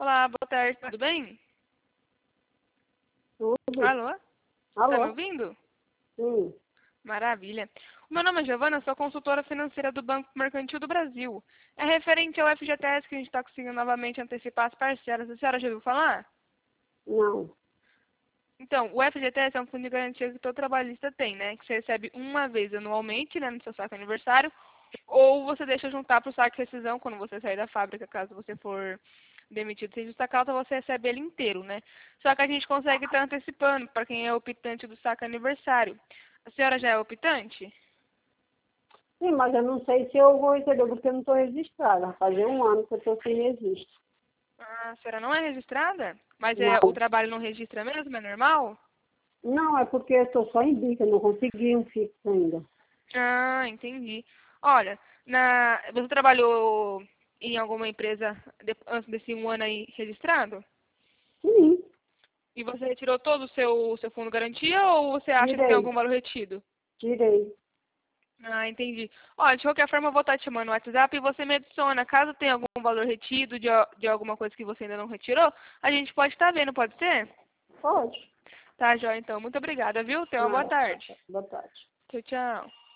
Olá, boa tarde, tudo bem? Tudo. Alô? Tá me Alô? ouvindo? Sim. Maravilha. O meu nome é Giovana, sou consultora financeira do Banco Mercantil do Brasil. É referente ao FGTS que a gente está conseguindo novamente antecipar as parcelas. A senhora já ouviu falar? Não. Então, o FGTS é um fundo de garantia que todo trabalhista tem, né? Que você recebe uma vez anualmente, né, no seu saque aniversário, ou você deixa juntar para o saque rescisão quando você sair da fábrica, caso você for demitido sem justa causa, você recebe ele inteiro, né? Só que a gente consegue estar antecipando para quem é optante do saque aniversário. A senhora já é optante? Sim, mas eu não sei se eu vou receber, porque eu não estou registrada. Vai fazer um ano que eu estou sem registro. Ah, a senhora não é registrada? Mas o Não. trabalho não registra mesmo? É normal? Não, é porque eu estou só em bico, eu não consegui um fixo ainda. Ah, entendi. Olha, você trabalhou em alguma empresa antes desse um ano aí registrado? Sim, E você retirou todo o seu fundo garantia ou você acha que tem tirei. algum valor retido? Tirei. Ah, entendi. Olha, de qualquer forma eu vou estar te chamando no WhatsApp e você me adiciona. Caso tenha algum valor retido de alguma coisa que você ainda não retirou, a gente pode estar vendo, pode ser? Pode. Tá, Jó, então. Muito obrigada, viu? Tenha uma boa Nada. tarde. Boa tarde. Tchau, tchau.